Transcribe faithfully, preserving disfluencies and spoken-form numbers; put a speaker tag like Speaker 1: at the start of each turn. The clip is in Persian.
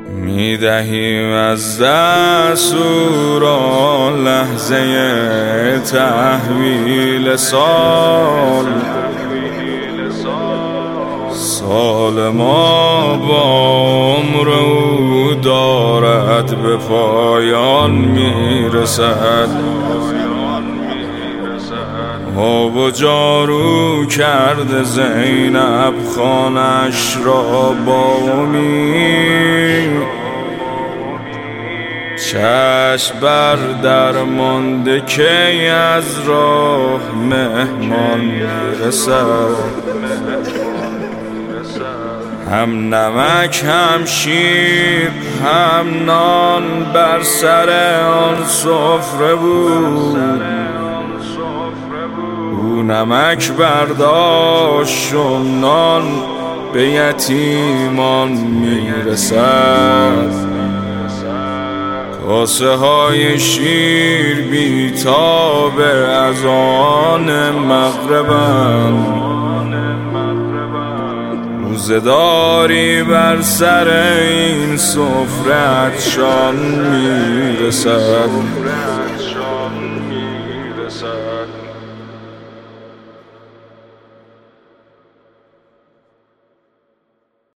Speaker 1: میدهیم از دست او را لحظه تحویل سال. سال ما با عمر او دارد به پایان میرسد. آب و جارو کرده زینب خانش را با امید. چشم بر در مانده که از راه مهمان میرسد. هم نمک هم شیر هم نان بر سر آن سفره بود. او نمک برداشت و نان به یتیمان میرسد. کاسه های شیر بیتاب از آن مغربند. روزداری بر سر این سفره عطشان میرسد.